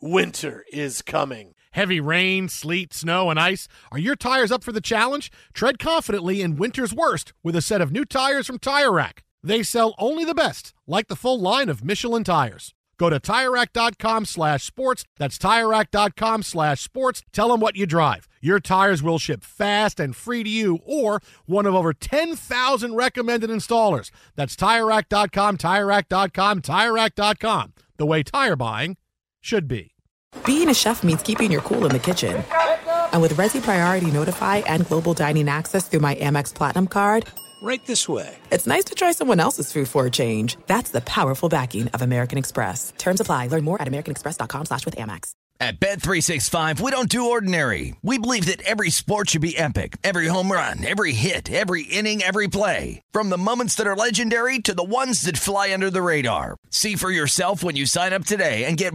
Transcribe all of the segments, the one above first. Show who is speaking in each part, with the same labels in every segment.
Speaker 1: winter is coming.
Speaker 2: Heavy rain, sleet, snow, and ice. Are your tires up for the challenge? Tread confidently in winter's worst with a set of new tires from Tire Rack. They sell only the best, like the full line of Michelin tires. Go to TireRack.com/sports. That's TireRack.com/sports. Tell them what you drive. Your tires will ship fast and free to you or one of over 10,000 recommended installers. That's TireRack.com, TireRack.com, TireRack.com. The way tire buying should be.
Speaker 3: Being a chef means keeping your cool in the kitchen. And with Resi Priority Notify and Global Dining Access through my Amex Platinum card,
Speaker 4: right this way.
Speaker 3: It's nice to try someone else's food for a change. That's the powerful backing of American Express. Terms apply. Learn more at americanexpress.com/withAmex.
Speaker 5: At Bet365, we don't do ordinary. We believe that every sport should be epic. Every home run, every hit, every inning, every play. From the moments that are legendary to the ones that fly under the radar. See for yourself when you sign up today and get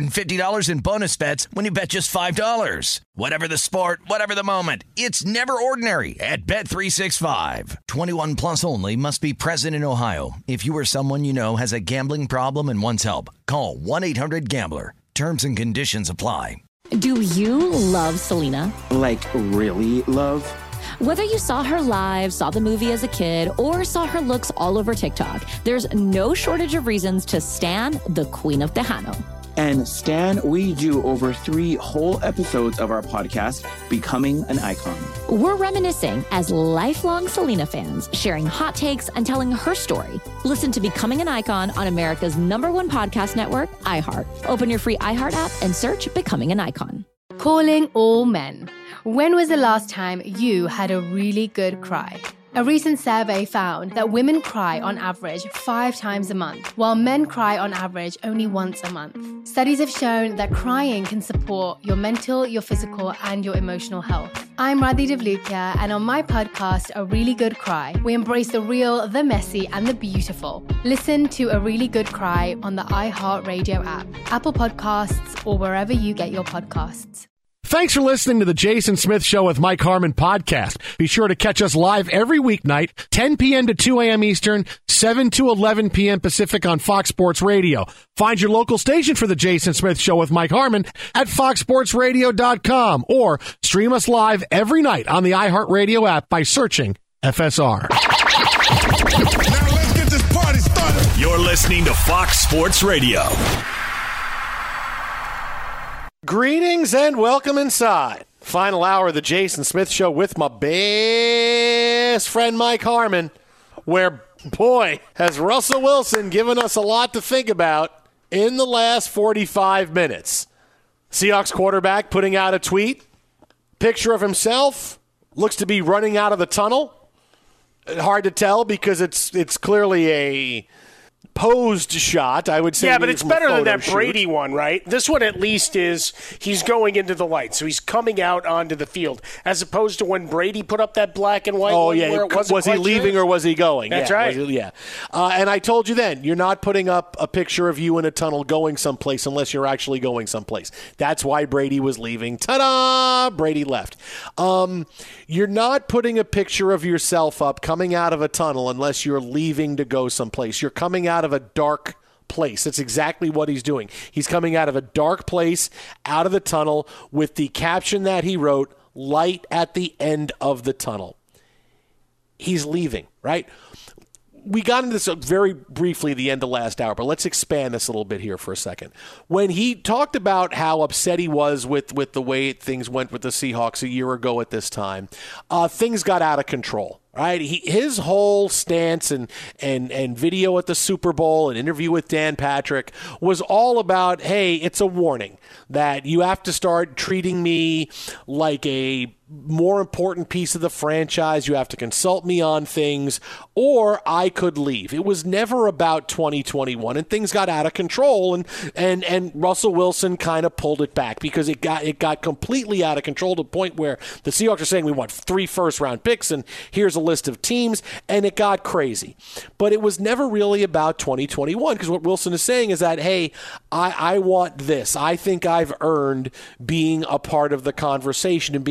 Speaker 5: $150 in bonus bets when you bet just $5. Whatever the sport, whatever the moment, it's never ordinary at Bet365. 21 plus only. Must be present in Ohio. If you or someone you know has a gambling problem and wants help, call 1-800-GAMBLER. Terms and conditions apply.
Speaker 6: Do you love Selena?
Speaker 7: Like, really love?
Speaker 6: Whether you saw her live, saw the movie as a kid, or saw her looks all over TikTok, there's no shortage of reasons to stan the Queen of Tejano.
Speaker 7: And Stan, we do over 3 whole episodes of our podcast, Becoming an Icon.
Speaker 6: We're reminiscing as lifelong Selena fans, sharing hot takes and telling her story. Listen to Becoming an Icon on America's #1 podcast network, iHeart. Open your free iHeart app and search Becoming an Icon.
Speaker 8: Calling all men. When was the last time you had a really good cry? A recent survey found that women cry on average 5 times a month, while men cry on average only once a month. Studies have shown that crying can support your mental, your physical, and your emotional health. I'm Radhi Devlukia, and on my podcast, A Really Good Cry, we embrace the real, the messy, and the beautiful. Listen to A Really Good Cry on the iHeartRadio app, Apple Podcasts, or wherever you get your podcasts.
Speaker 2: Thanks for listening to the Jason Smith Show with Mike Harmon podcast. Be sure to catch us live every weeknight, 10 p.m. to 2 a.m. Eastern, 7 to 11 p.m. Pacific on Fox Sports Radio. Find your local station for the Jason Smith Show with Mike Harmon at foxsportsradio.com or stream us live every night on the iHeartRadio app by searching FSR.
Speaker 9: Now let's get this party started.
Speaker 10: You're listening to Fox Sports Radio.
Speaker 1: Greetings and welcome inside. Final hour of the Jason Smith Show with my best friend Mike Harmon, where, boy, has Russell Wilson given us a lot to think about in the last 45 minutes. Seahawks quarterback putting out a tweet. Picture of himself. Looks to be running out of the tunnel. Hard to tell because it's clearly a posed shot, I would say.
Speaker 11: Yeah, but it's better than that Brady one, right? This one at least is he's going into the light, so he's coming out onto the field, as opposed to when Brady put up that black and white one where it wasn't
Speaker 1: was he leaving or was he going?
Speaker 11: That's right.
Speaker 1: And I told you then, you're not putting up a picture of you in a tunnel going someplace unless you're actually going someplace. That's why Brady was leaving. Ta-da! Brady left. You're not putting a picture of yourself up coming out of a tunnel unless you're leaving to go someplace. You're coming out of a dark place. That's exactly what he's doing. He's coming out of a dark place, out of the tunnel, with the caption that he wrote, light at the end of the tunnel. He's leaving, right? We got into this very briefly at the end of last hour, but let's expand this a little bit here for a second. When he talked about how upset he was with the way things went with the Seahawks a year ago at this time, things got out of control. Right, his whole stance and video at the Super Bowl and interview with Dan Patrick was all about, hey, it's a warning that you have to start treating me like a more important piece of the franchise. You have to consult me on things, or I could leave. It was never about 2021, and things got out of control, and Russell Wilson kind of pulled it back because it got completely out of control to the point where the Seahawks are saying we want 3 first-round picks, and here's a list of teams, and it got crazy. But it was never really about 2021 because what Wilson is saying is that, hey, I want this. I think I've earned being a part of the conversation and being someone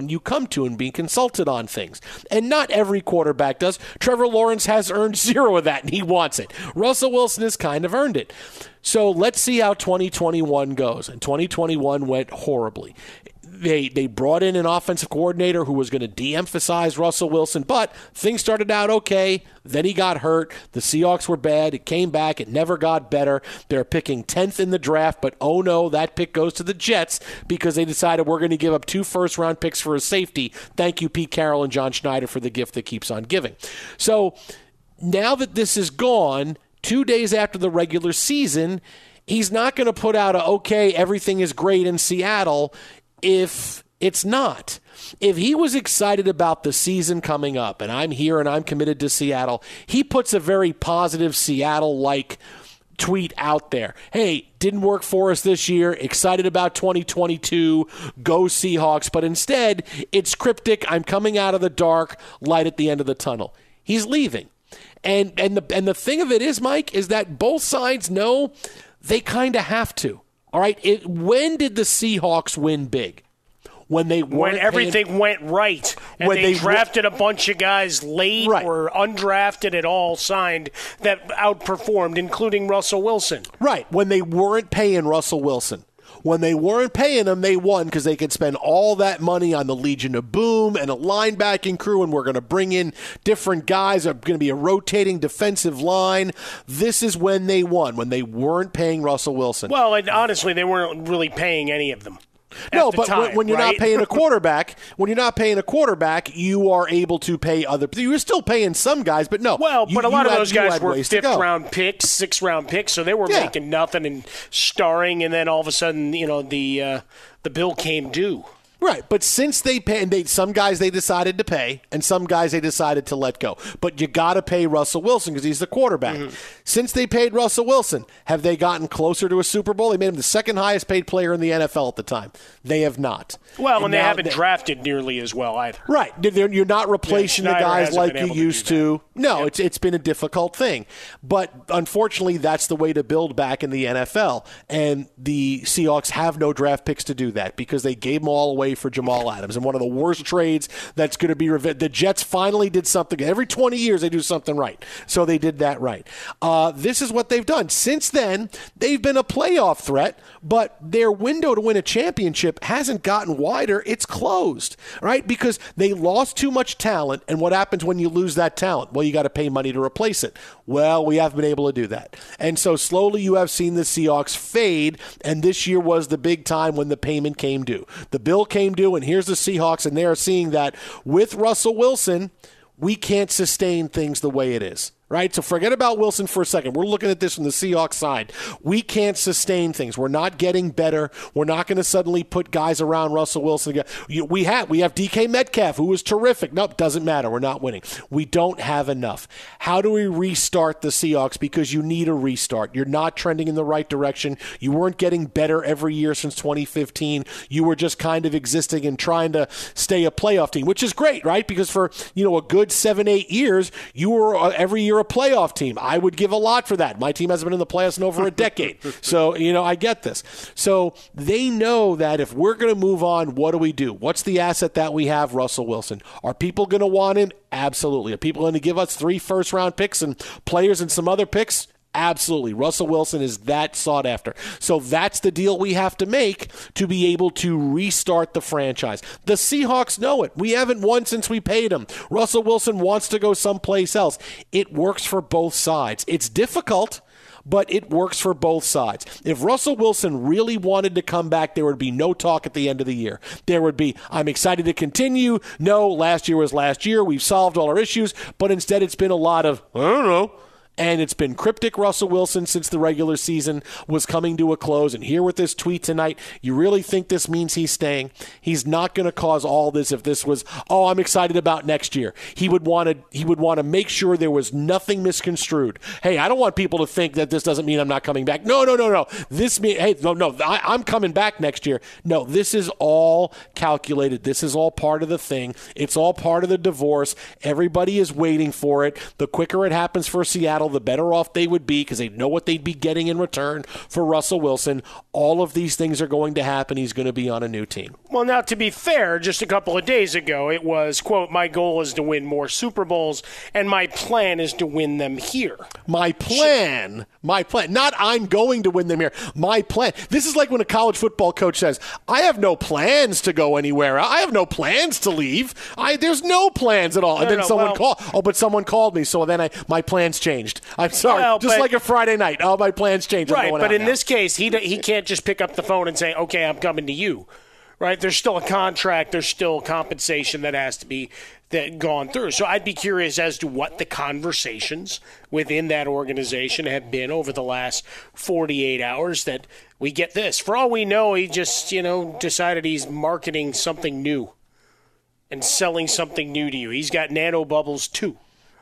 Speaker 1: one you come to and being consulted on things. And not every quarterback does. Trevor Lawrence has earned 0 of that, and he wants it. Russell Wilson has kind of earned it. So let's see how 2021 goes. And 2021 went horribly. They brought in an offensive coordinator who was going to de-emphasize Russell Wilson, but things started out okay. Then he got hurt. The Seahawks were bad. It came back. It never got better. They're picking 10th in the draft, but oh no, that pick goes to the Jets because they decided we're going to give up 2 first-round picks for a safety. Thank you, Pete Carroll and John Schneider, for the gift that keeps on giving. So now that this is gone, 2 days after the regular season, he's not going to put out okay, everything is great in Seattle if it's not. If he was excited about the season coming up, and I'm here and I'm committed to Seattle, he puts a very positive Seattle-like tweet out there. Hey, didn't work for us this year. Excited about 2022. Go Seahawks. But instead, it's cryptic. I'm coming out of the dark. Light at the end of the tunnel. He's leaving. And the thing of it is, Mike, is that both sides know they kind of have to. All right, when did the Seahawks win big? When
Speaker 11: everything went right, and when they drafted a bunch of guys late or undrafted at all, signed that outperformed, including Russell Wilson.
Speaker 1: Right, when they weren't paying Russell Wilson. When they weren't paying him, they won because they could spend all that money on the Legion of Boom and a linebacking crew, and we're going to bring in different guys. There's going to be a rotating defensive line. This is when they won, when they weren't paying Russell Wilson.
Speaker 11: Well, and honestly, they weren't really paying any of them.
Speaker 1: No, but when you're not paying a quarterback, you are able to pay other. You're still paying some guys, but no.
Speaker 11: Well, but a lot of those guys were 5th-round picks, 6th-round picks, so they were making nothing and starring, and then all of a sudden, the bill came due.
Speaker 1: Right, but since they pay, and some guys they decided to pay, and some guys they decided to let go. But you got to pay Russell Wilson because he's the quarterback. Mm-hmm. Since they paid Russell Wilson, have they gotten closer to a Super Bowl? They made him the 2nd highest paid player in the NFL at the time. They have not.
Speaker 11: Well, and they haven't drafted nearly as well either.
Speaker 1: Right, you're not replacing the guys like you used to. No, it's been a difficult thing. But unfortunately, that's the way to build back in the NFL. And the Seahawks have no draft picks to do that because they gave them all away for Jamal Adams, and one of the worst trades that's going to be the Jets finally did something. Every 20 years they do something right, so they did that right. This is what they've done. Since then, they've been a playoff threat, but their window to win a championship hasn't gotten wider. It's closed, right? Because they lost too much talent, and what happens when you lose that talent? Well, you got to pay money to replace it. Well, we haven't been able to do that. And so slowly you have seen the Seahawks fade, and this year was the big time when the payment came due. The bill came due, and here's the Seahawks, and they're seeing that with Russell Wilson, we can't sustain things the way it is. Right? So forget about Wilson for a second. We're looking at this from the Seahawks side. We can't sustain things. We're not getting better. We're not going to suddenly put guys around Russell Wilson. We have DK Metcalf, who was terrific. Nope, doesn't matter. We're not winning. We don't have enough. How do we restart the Seahawks? Because you need a restart. You're not trending in the right direction. You weren't getting better every year since 2015. You were just kind of existing and trying to stay a playoff team, which is great, right? Because for a good 7-8 years, you were every year a playoff team. I would give a lot for that. My team hasn't been in the playoffs in over a decade. So, I get this. So they know that if we're going to move on, what do we do? What's the asset that we have? Russell Wilson. Are people going to want him? Absolutely. Are people going to give us 3 first-round picks and players and some other picks? Absolutely. Russell Wilson is that sought after. So that's the deal we have to make to be able to restart the franchise. The Seahawks know it. We haven't won since we paid him. Russell Wilson wants to go someplace else. It works for both sides. It's difficult, but it works for both sides. If Russell Wilson really wanted to come back, there would be no talk at the end of the year. There would be, I'm excited to continue. No, last year was last year. We've solved all our issues. But instead it's been a lot of, I don't know. And it's been cryptic Russell Wilson since the regular season was coming to a close. And here with this tweet tonight, you really think this means he's staying? He's not going to cause all this if this was, I'm excited about next year. He would want to make sure there was nothing misconstrued. Hey, I don't want people to think that this doesn't mean I'm not coming back. No. This means, I'm coming back next year. No, this is all calculated. This is all part of the thing. It's all part of the divorce. Everybody is waiting for it. The quicker it happens for Seattle, Seattle, the better off they would be because they know what they'd be getting in return for Russell Wilson. All of these things are going to happen. He's going to be on a new team.
Speaker 11: Well, now, to be fair, just a couple of days ago, it was, quote, my goal is to win more Super Bowls, and my plan is to win them here.
Speaker 1: My plan, not I'm going to win them here. My plan. This is like when a college football coach says, I have no plans to go anywhere. I have no plans to leave. There's no plans at all. And then someone called. Oh, but someone called me, so then my plans changed. I'm sorry. Just like a Friday night. Oh, my plans changed.
Speaker 11: Right, but in this case, he can't just pick up the phone and say, okay, I'm coming to you. Right? There's still a contract. There's still compensation that has to be gone through. So I'd be curious as to what the conversations within that organization have been over the last 48 hours that we get this. For all we know, he just, decided he's marketing something new and selling something new to you. He's got nano bubbles too.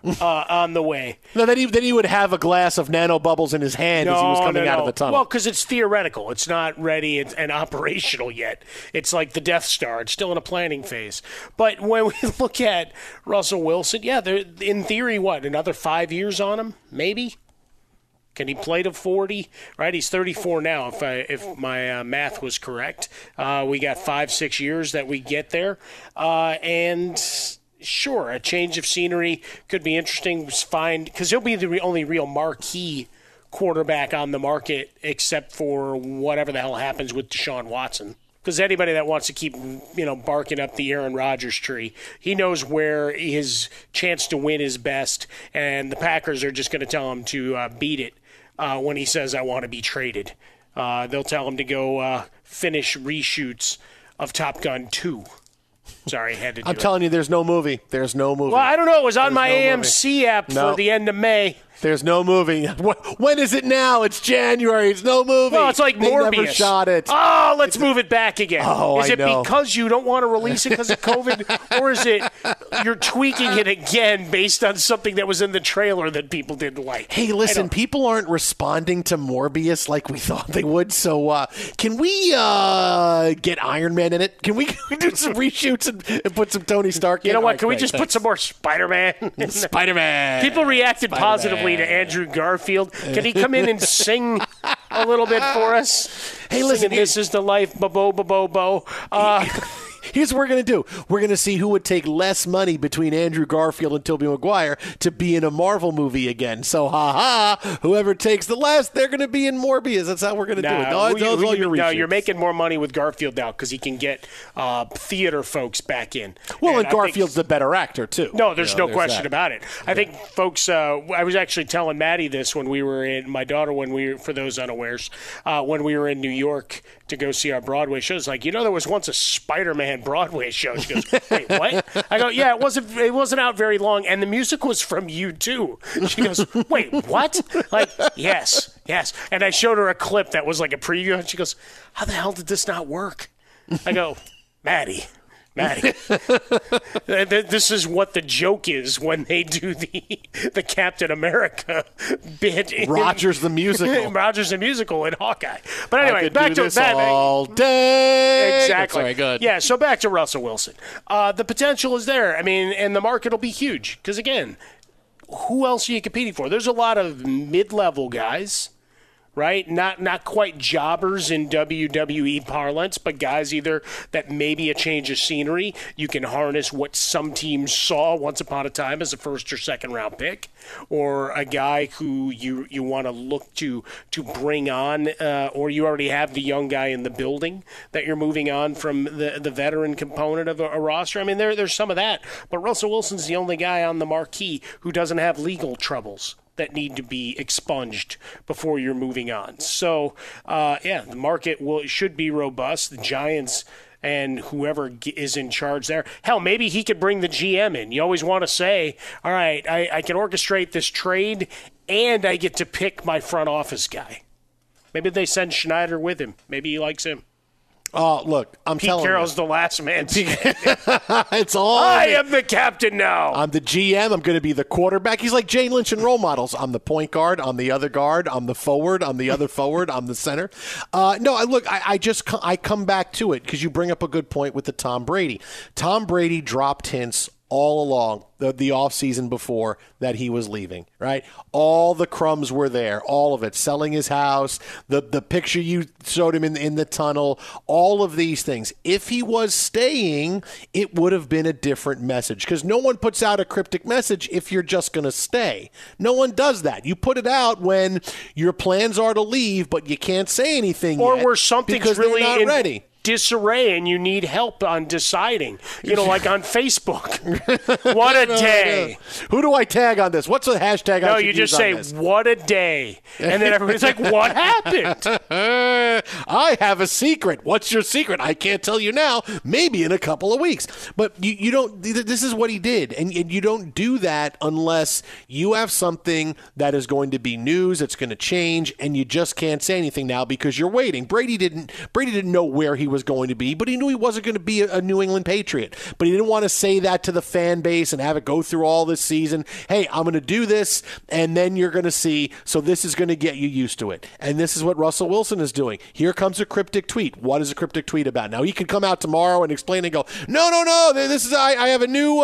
Speaker 11: On the way.
Speaker 1: No, then he would have a glass of nano bubbles in his hand as he was coming out of the tunnel.
Speaker 11: Well, because it's theoretical. It's not ready and operational yet. It's like the Death Star. It's still in a planning phase. But when we look at Russell Wilson, in theory, another 5 years on him? Maybe? Can he play to 40? Right, he's 34 now, if my math was correct. We got 5-6 years that we get there. And sure, a change of scenery could be interesting. Fine, because he'll be the only real marquee quarterback on the market, except for whatever the hell happens with Deshaun Watson. Because anybody that wants to keep, barking up the Aaron Rodgers tree, he knows where his chance to win is best, and the Packers are just going to tell him to beat it when he says, I want to be traded. They'll tell him to go finish reshoots of Top Gun 2. Sorry, I had to do
Speaker 1: I'm telling you, there's no movie. There's no movie.
Speaker 11: Well, I don't know. It was on my AMC app for the end of May.
Speaker 1: There's no movie. When is it now? It's January. It's no movie.
Speaker 11: Well, it's like Morbius.
Speaker 1: They never shot it.
Speaker 11: Oh, let's move it back again.
Speaker 1: Oh,
Speaker 11: is it
Speaker 1: know.
Speaker 11: because you don't want to release it because of COVID? Or is it you're tweaking it again based on something that was in the trailer that people didn't like?
Speaker 1: Hey, listen, people aren't responding to Morbius like we thought they would. So can we get Iron Man in it? Can we do some reshoots and put some Tony Stark in?
Speaker 11: You know what? Can we just put some more Spider-Man?
Speaker 1: Spider-Man.
Speaker 11: People reacted positively to Andrew Garfield. Can he come in and sing a little bit for us?
Speaker 1: Hey, listen,
Speaker 11: this is the life, bo.
Speaker 1: Here's what we're going to do. We're going to see who would take less money between Andrew Garfield and Tobey Maguire to be in a Marvel movie again. So, whoever takes the less, they're going to be in Morbius. That's how we're going to do it.
Speaker 11: You're making more money with Garfield now because he can get theater folks back in.
Speaker 1: Well, and Garfield's the better actor, too.
Speaker 11: No, there's no question about it. I think folks, I was actually telling Maddie this when we were in, my daughter, for those unawares, when we were in New York to go see our Broadway shows. Like, there was once a Spider-Man Broadway show. She goes, wait, what? I go, yeah, it wasn't out very long, and the music was from U2. She goes, wait, what? Like, yes. And I showed her a clip that was like a preview, and she goes, how the hell did this not work? I go, Maddie, this is what the joke is when they do the Captain America bit.
Speaker 1: Rogers the Musical.
Speaker 11: Rogers the Musical in Hawkeye. But anyway,
Speaker 1: back to that all day.
Speaker 11: Exactly.
Speaker 1: Sorry, good.
Speaker 11: Yeah, so back to Russell Wilson. The potential is there. I mean, and the market will be huge. Because, again, who else are you competing for? There's a lot of mid-level guys, right? Not quite jobbers in WWE parlance, but guys either that maybe a change of scenery. You can harness what some teams saw once upon a time as a first or second round pick, or a guy who you want to look to bring on, or you already have the young guy in the building that you're moving on from the veteran component of a roster. I mean, there's some of that, but Russell Wilson's the only guy on the marquee who doesn't have legal troubles that need to be expunged before you're moving on. So, the market should be robust. The Giants and whoever is in charge there. Hell, maybe he could bring the GM in. You always want to say, all right, I can orchestrate this trade, and I get to pick my front office guy. Maybe they send Schneider with him. Maybe he likes him.
Speaker 1: Oh, look,
Speaker 11: Pete Carroll's the last man.
Speaker 1: It's all.
Speaker 11: I am the captain now.
Speaker 1: I'm the GM. I'm going to be the quarterback. He's like Jane Lynch in Role Models. I'm the point guard. I'm the other guard. I'm the forward. I'm the other forward. I'm the center. I come back to it because you bring up a good point with the Tom Brady. Tom Brady dropped hints all along, the offseason before that he was leaving, right? All the crumbs were there, all of it. Selling his house, the picture you showed him in the tunnel, all of these things. If he was staying, it would have been a different message, because no one puts out a cryptic message if you're just going to stay. No one does that. You put it out when your plans are to leave, but you can't say anything
Speaker 11: or
Speaker 1: yet
Speaker 11: where something's
Speaker 1: because
Speaker 11: really
Speaker 1: they're not ready.
Speaker 11: Disarray and you need help on deciding, like on Facebook. What a day.
Speaker 1: Who do I tag on this? What's the hashtag?
Speaker 11: No, you just say, what a day. And then everybody's like, what happened?
Speaker 1: I have a secret. What's your secret? I can't tell you now. Maybe in a couple of weeks. But you don't, this is what he did. And you don't do that unless you have something that is going to be news, it's going to change, and you just can't say anything now because you're waiting. Brady didn't know where he was going to be, but he knew he wasn't going to be a New England Patriot. But he didn't want to say that to the fan base and have it go through all this season. Hey, I'm going to do this, and then you're going to see, so this is going to get you used to it. And this is what Russell Wilson is doing. Here comes a cryptic tweet. What is a cryptic tweet about? Now, he can come out tomorrow and explain and go, no, this is, I have a new,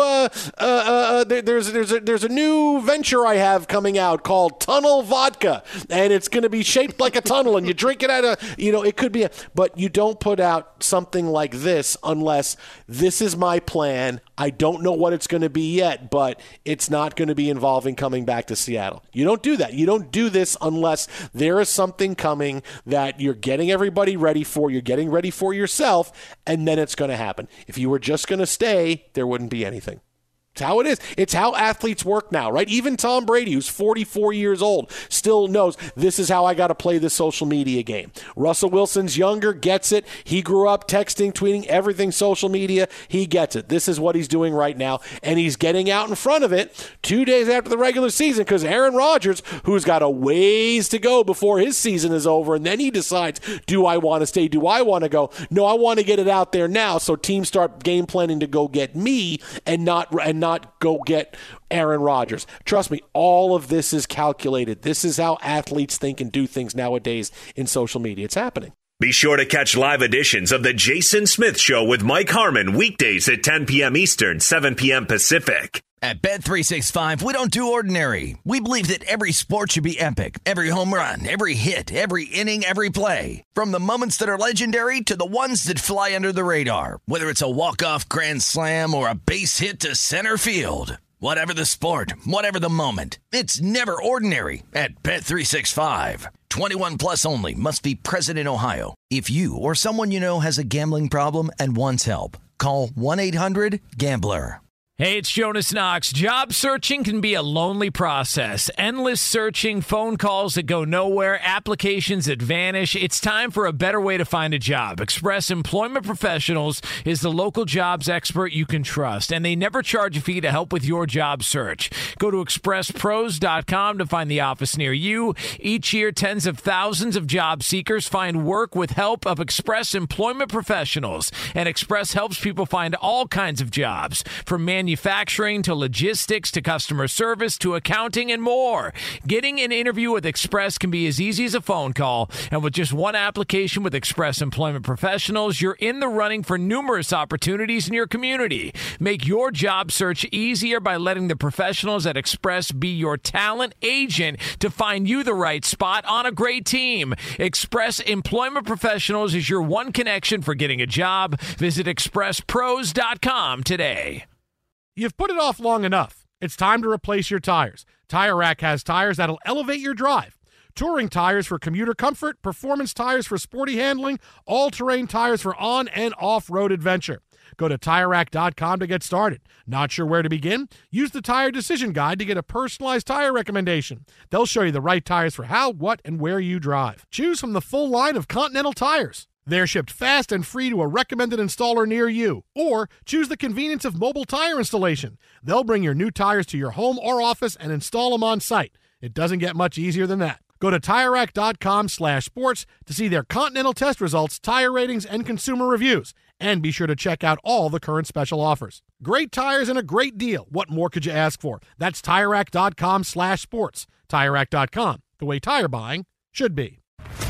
Speaker 1: there's a new venture I have coming out called Tunnel Vodka, and it's going to be shaped like a tunnel, and you drink it out of, it could be, but you don't put out something like this unless this is my plan. I don't know what it's going to be yet, but it's not going to be involving coming back to Seattle. You don't do that. You don't do this unless there is something coming that you're getting everybody ready for, you're getting ready for yourself, and then it's going to happen. If you were just going to stay, there wouldn't be anything. It's how it is. It's how athletes work now, right? Even Tom Brady, who's 44 years old, still knows this is how I got to play this social media game. Russell Wilson's younger, gets it. He grew up texting, tweeting, everything social media. He gets it. This is what he's doing right now, and he's getting out in front of it 2 days after the regular season because Aaron Rodgers, who's got a ways to go before his season is over, and then he decides, do I want to stay? Do I want to go? No, I want to get it out there now, so teams start game planning to go get me and not go get Aaron Rodgers. Trust me, all of this is calculated. This is how athletes think and do things nowadays in social media. It's happening.
Speaker 10: Be sure to catch live editions of The Jason Smith Show with Mike Harmon weekdays at 10 p.m. Eastern, 7 p.m. Pacific.
Speaker 5: At Bet365, we don't do ordinary. We believe that every sport should be epic. Every home run, every hit, every inning, every play. From the moments that are legendary to the ones that fly under the radar. Whether it's a walk-off grand slam or a base hit to center field. Whatever the sport, whatever the moment. It's never ordinary at Bet365. 21 plus only. Must be present in Ohio. If you or someone you know has a gambling problem and wants help, call 1-800-GAMBLER.
Speaker 4: Hey, it's Jonas Knox. Job searching can be a lonely process. Endless searching, phone calls that go nowhere, applications that vanish. It's time for a better way to find a job. Express Employment Professionals is the local jobs expert you can trust, and they never charge a fee to help with your job search. Go to expresspros.com to find the office near you. Each year, tens of thousands of job seekers find work with help of Express Employment Professionals, and Express helps people find all kinds of jobs, from manufacturing to logistics to customer service to accounting and more. Getting an interview with Express can be as easy as a phone call, and with just one application with Express Employment Professionals, you're in the running for numerous opportunities in your community. Make your job search easier by letting the professionals at Express be your talent agent to find you the right spot on a great team. Express Employment Professionals is your one connection for getting a job. Visit expresspros.com today.
Speaker 2: You've put it off long enough. It's time to replace your tires. Tire Rack has tires that'll elevate your drive. Touring tires for commuter comfort, performance tires for sporty handling, all-terrain tires for on- and off-road adventure. Go to TireRack.com to get started. Not sure where to begin? Use the Tire Decision Guide to get a personalized tire recommendation. They'll show you the right tires for how, what, and where you drive. Choose from the full line of Continental tires. They're shipped fast and free to a recommended installer near you. Or choose the convenience of mobile tire installation. They'll bring your new tires to your home or office and install them on site. It doesn't get much easier than that. Go to TireRack.com/sports to see their Continental test results, tire ratings, and consumer reviews. And be sure to check out all the current special offers. Great tires and a great deal. What more could you ask for? That's TireRack.com/sports. TireRack.com, the way tire buying should be.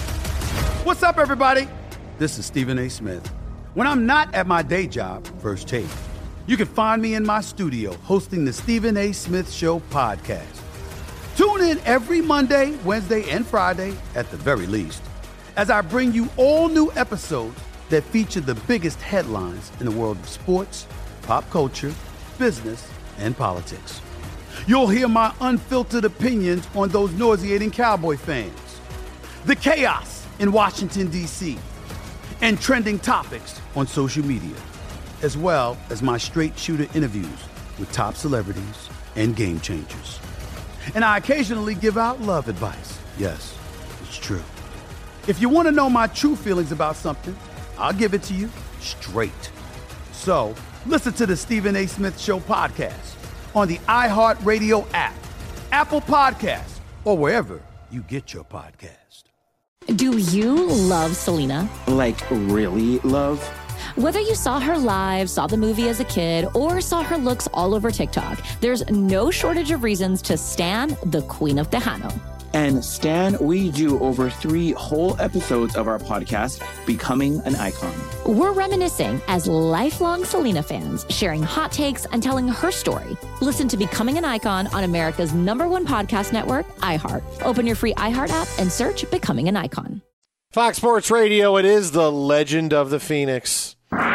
Speaker 12: What's up, everybody? This is Stephen A. Smith. When I'm not at my day job, First Take, You can find me in my studio hosting the Stephen A. Smith Show podcast. Tune in every Monday, Wednesday, and Friday, at the very least, as I bring you all new episodes that feature the biggest headlines in the world of sports, pop culture, business, and politics. You'll hear my unfiltered opinions on those nauseating Cowboy fans, the chaos in Washington, D.C., and trending topics on social media, as well as my straight shooter interviews with top celebrities and game changers. And I occasionally give out love advice. Yes, it's true. If you want to know my true feelings about something, I'll give it to you straight. So listen to the Stephen A. Smith Show podcast on the iHeartRadio app, Apple Podcasts, or wherever you get your podcast.
Speaker 6: Do you love Selena?
Speaker 7: Like, really love?
Speaker 6: Whether you saw her live, saw the movie as a kid, or saw her looks all over TikTok, there's no shortage of reasons to stan the Queen of Tejano.
Speaker 7: And Stan, we do over 3 whole episodes of our podcast, Becoming an Icon.
Speaker 6: We're reminiscing as lifelong Selena fans, sharing hot takes and telling her story. Listen to Becoming an Icon on America's #1 podcast network, iHeart. Open your free iHeart app and search Becoming an Icon.
Speaker 1: Fox Sports Radio, it is the Legend of the Phoenix.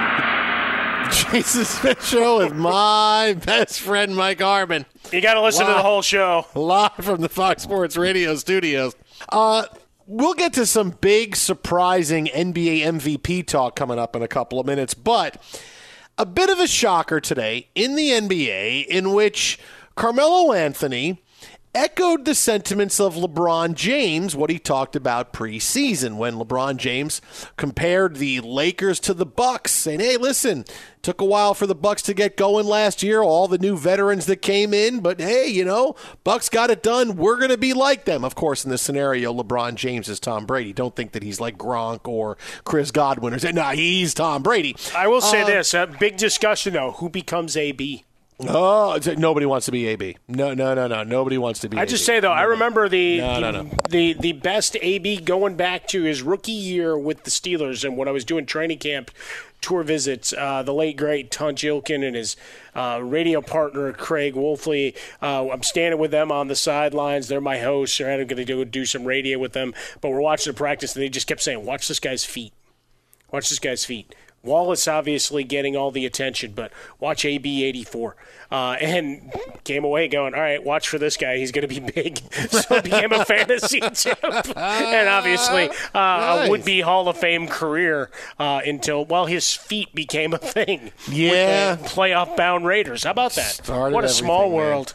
Speaker 1: Jason Smith Show with my best friend, Mike Harmon.
Speaker 11: You got to listen to the whole show.
Speaker 1: Live from the Fox Sports Radio studios. We'll get to some big, surprising NBA MVP talk coming up in a couple of minutes, but a bit of a shocker today in the NBA in which Carmelo Anthony echoed the sentiments of LeBron James, what he talked about preseason when LeBron James compared the Lakers to the Bucks, saying, hey, listen, took a while for the Bucks to get going last year, all the new veterans that came in, but hey, you know, Bucks got it done. We're going to be like them. Of course, in this scenario, LeBron James is Tom Brady. Don't think that he's like Gronk or Chris Godwin or say, nah, he's Tom Brady.
Speaker 11: I will say this, a big discussion, though, who becomes AB?
Speaker 1: Oh, nobody wants to be AB. No. Nobody wants to be
Speaker 11: I
Speaker 1: AB.
Speaker 11: just say, though, I remember the best AB going back to his rookie year with the Steelers, and when I was doing training camp tour visits, the late, great Tunch Ilkin and his radio partner, Craig Wolfley. I'm standing with them on the sidelines. They're my hosts. I'm going to do some radio with them. But we're watching the practice, and they just kept saying, watch this guy's feet. Watch this guy's feet. Wallace obviously getting all the attention, but watch AB 84. And came away going, all right, watch for this guy. He's going to be big. So it became a fantasy tip. And obviously a would-be Hall of Fame career until, well, his feet became a thing.
Speaker 1: Yeah.
Speaker 11: With the playoff-bound Raiders. How about that?
Speaker 1: Started
Speaker 11: what a small
Speaker 1: everything,
Speaker 11: world.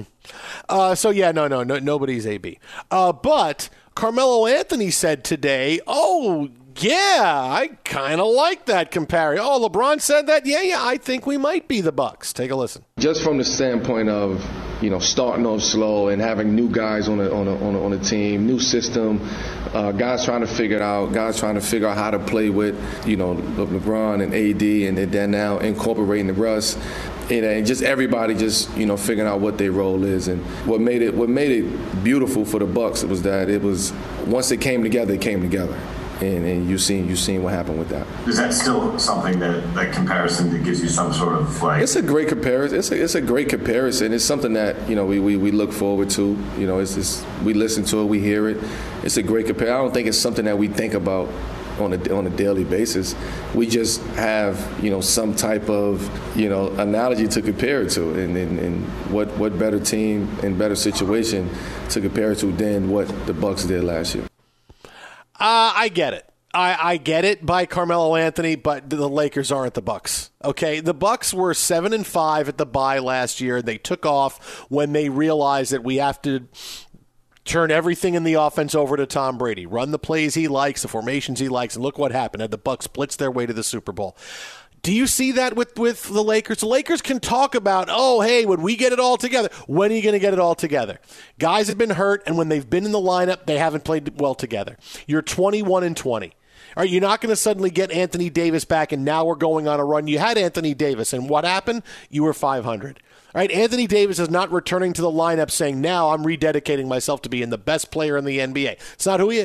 Speaker 1: Nobody's AB. But Carmelo Anthony said today, yeah, I kind of like that comparison. Oh, LeBron said that? Yeah, I think we might be the Bucks. Take a listen.
Speaker 13: Just from the standpoint of, starting off slow and having new guys on a team, new system, guys trying to figure it out, guys trying to figure out how to play with, LeBron and AD, and then now incorporating the Russ. And just everybody figuring out what their role is. And what made it beautiful for the Bucks was that it was, once it came together, it came together. And you've seen what happened with that.
Speaker 14: Is that still something that comparison that gives you some sort of like?
Speaker 13: It's a great comparison. It's a great comparison. It's something that we look forward to. We listen to it, we hear it. It's a great comparison. I don't think it's something that we think about on a daily basis. We just have some type of analogy to compare it to, and what better team and better situation to compare it to than what the Bucks did last year.
Speaker 1: I get it. I get it by Carmelo Anthony, but the Lakers aren't the Bucks. Okay, the Bucks were 7-5 at the bye last year. They took off when they realized that we have to turn everything in the offense over to Tom Brady, run the plays he likes, the formations he likes, and look what happened. The Bucks blitz their way to the Super Bowl. Do you see that with the Lakers? The Lakers can talk about, when we get it all together. When are you going to get it all together? Guys have been hurt, and when they've been in the lineup, they haven't played well together. You're 21-20. All right, you're not going to suddenly get Anthony Davis back, and now we're going on a run. You had Anthony Davis, and what happened? You were 500. All right, Anthony Davis is not returning to the lineup saying, now I'm rededicating myself to being the best player in the NBA. It's not who he is.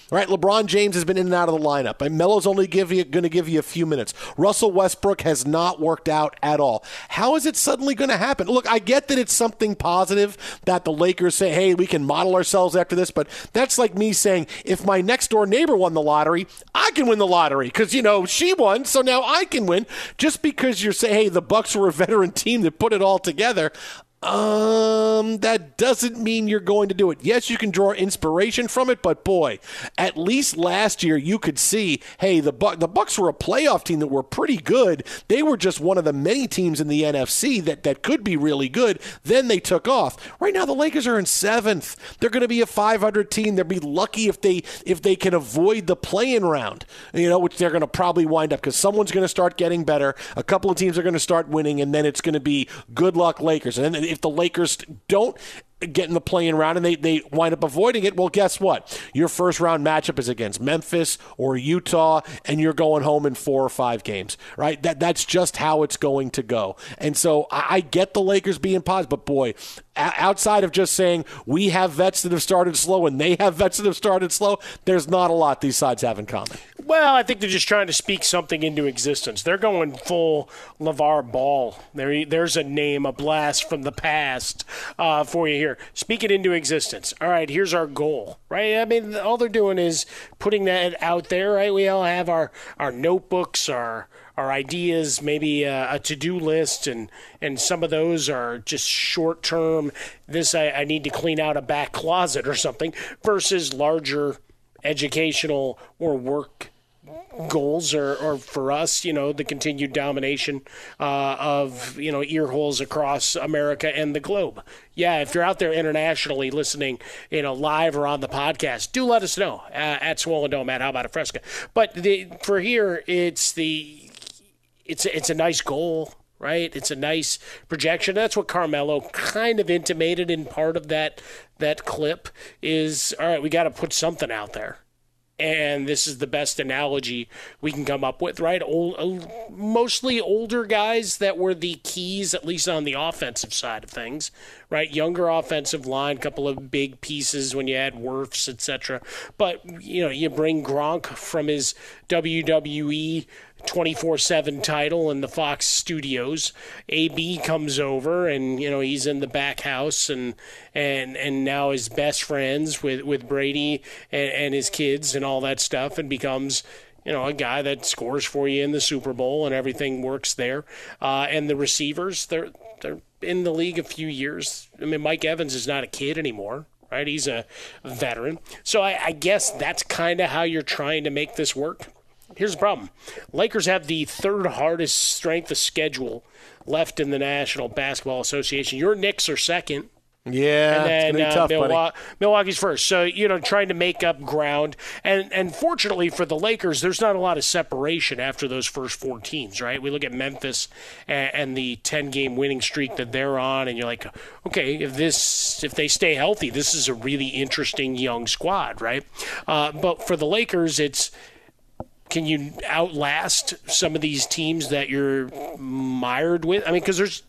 Speaker 1: Right, LeBron James has been in and out of the lineup. And Melo's only going to give you a few minutes. Russell Westbrook has not worked out at all. How is it suddenly going to happen? Look, I get that it's something positive that the Lakers say, hey, we can model ourselves after this, but that's like me saying, if my next-door neighbor won the lottery, I can win the lottery because, she won, so now I can win. Just because you're saying, hey, the Bucks were a veteran team that put it all together, that doesn't mean you're going to do it. Yes, you can draw inspiration from it, but boy, at least last year you could see, hey, the Bucks were a playoff team that were pretty good. They were just one of the many teams in the NFC that could be really good. Then they took off. Right now the Lakers are in 7th. They're going to be a 500 team. They'll be lucky if they can avoid the play-in round, which they're going to probably wind up because someone's going to start getting better. A couple of teams are going to start winning, and then it's going to be good luck Lakers. And then if the Lakers don't get in the play-in round and they wind up avoiding it, well, guess what? Your first-round matchup is against Memphis or Utah, and you're going home in 4 or 5 games, right? That's just how it's going to go. And so I get the Lakers being positive, but boy, outside of just saying we have vets that have started slow and they have vets that have started slow, there's not a lot these sides have in common.
Speaker 11: Well, I think they're just trying to speak something into existence. They're going full LeVar Ball. There's a name, a blast from the past for you here. Speak it into existence. All right, here's our goal, right? I mean, all they're doing is putting that out there, right? We all have our notebooks, our ideas, maybe a to-do list, and some of those are just short-term, I need to clean out a back closet or something, versus larger educational or work goals or for us, the continued domination of, ear holes across America and the globe. Yeah, if you're out there internationally listening, live or on the podcast, do let us know at Swollen Dome, at How About a Fresca. But for here, it's a nice goal, right? It's a nice projection. That's what Carmelo kind of intimated in part of that clip is, all right, we got to put something out there. And this is the best analogy we can come up with, right? Mostly older guys that were the keys, at least on the offensive side of things, right? Younger offensive line, couple of big pieces when you add Wirfs, etc. But, you bring Gronk from his WWE 24/7 title in the Fox studios. AB comes over and he's in the back house and now is best friends with Brady and his kids and all that stuff, and becomes a guy that scores for you in the Super Bowl and everything works there. And the receivers, they're in the league a few years. I mean, Mike Evans is not a kid anymore, right? He's a veteran. So I guess that's kind of how you're trying to make this work. Here's the problem. Lakers have the 3rd hardest strength of schedule left in the National Basketball Association. Your Knicks are 2nd.
Speaker 1: Yeah,
Speaker 11: and then
Speaker 1: it's gonna be tough, buddy.
Speaker 11: Milwaukee's first. So, trying to make up ground. And fortunately for the Lakers, there's not a lot of separation after those first 4 teams, right? We look at Memphis and the 10-game winning streak that they're on, and you're like, okay, if they stay healthy, this is a really interesting young squad, right? But for the Lakers, can you outlast some of these teams that you're mired with? I mean, because there's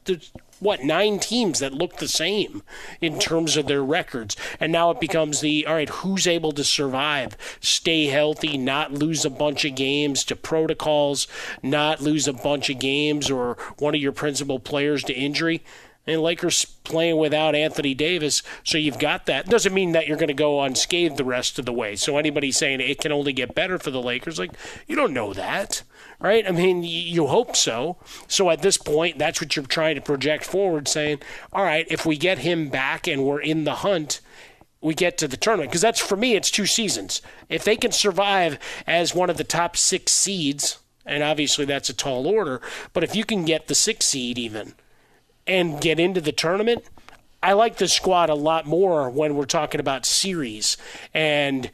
Speaker 11: 9 teams that look the same in terms of their records. And now it becomes all right, who's able to survive, stay healthy, not lose a bunch of games to protocols, not lose a bunch of games or one of your principal players to injury. And Lakers playing without Anthony Davis, so you've got that. Doesn't mean that you're going to go unscathed the rest of the way. So anybody saying it can only get better for the Lakers, you don't know that, right? I mean, you hope so. So at this point, that's what you're trying to project forward, saying, all right, if we get him back and we're in the hunt, we get to the tournament. Because that's, for me, it's 2 seasons. If they can survive as one of the top 6 seeds, and obviously that's a tall order, but if you can get the 6th seed even, and get into the tournament, I like the squad a lot more when we're talking about series and,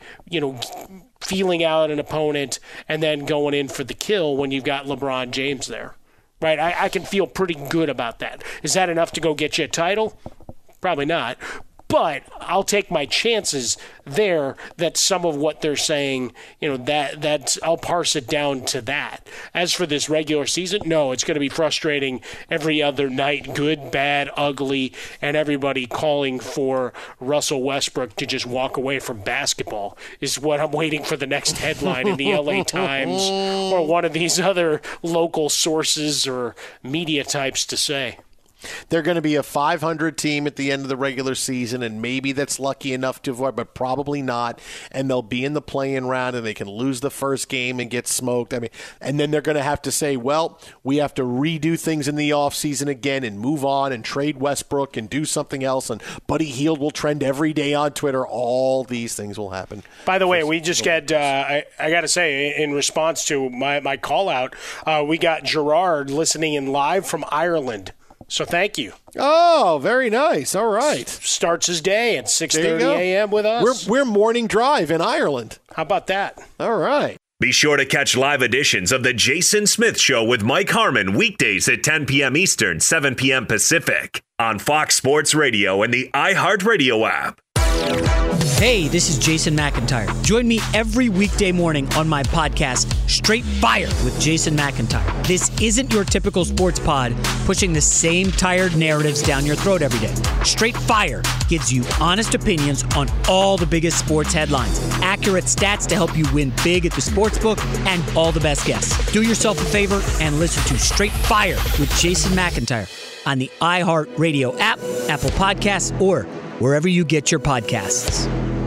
Speaker 11: feeling out an opponent and then going in for the kill when you've got LeBron James there, right? I can feel pretty good about that. Is that enough to go get you a title? Probably not. But I'll take my chances there that some of what they're saying, that I'll parse it down to that. As for this regular season, no, it's going to be frustrating every other night, good, bad, ugly, and everybody calling for Russell Westbrook to just walk away from basketball is what I'm waiting for the next headline in the LA Times or one of these other local sources or media types to say.
Speaker 1: They're going to be a 500 team at the end of the regular season, and maybe that's lucky enough to avoid, but probably not. And they'll be in the play-in round, and they can lose the first game and get smoked. And then they're going to have to say, well, we have to redo things in the offseason again and move on and trade Westbrook and do something else. And Buddy Hield will trend every day on Twitter. All these things will happen.
Speaker 11: By the way, we just got, I got to say, in response to my call-out, we got Gerard listening in live from Ireland. So thank you.
Speaker 1: Oh, very nice. All right.
Speaker 11: Starts his day at 6:30 a.m. with us.
Speaker 1: We're morning drive in Ireland.
Speaker 11: How about that?
Speaker 1: All right.
Speaker 10: Be sure to catch live editions of The Jason Smith Show with Mike Harmon weekdays at 10 p.m. Eastern, 7 p.m. Pacific on Fox Sports Radio and the iHeartRadio app.
Speaker 15: Hey, this is Jason McIntyre. Join me every weekday morning on my podcast, Straight Fire with Jason McIntyre. This isn't your typical sports pod pushing the same tired narratives down your throat every day. Straight Fire gives you honest opinions on all the biggest sports headlines, accurate stats to help you win big at the sportsbook, and all the best guests. Do yourself a favor and listen to Straight Fire with Jason McIntyre on the iHeartRadio app, Apple Podcasts, or wherever you get your podcasts.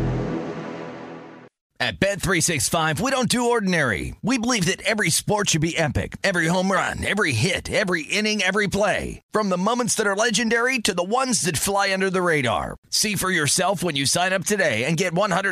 Speaker 5: At Bet365, we don't do ordinary. We believe that every sport should be epic. Every home run, every hit, every inning, every play. From the moments that are legendary to the ones that fly under the radar. See for yourself when you sign up today and get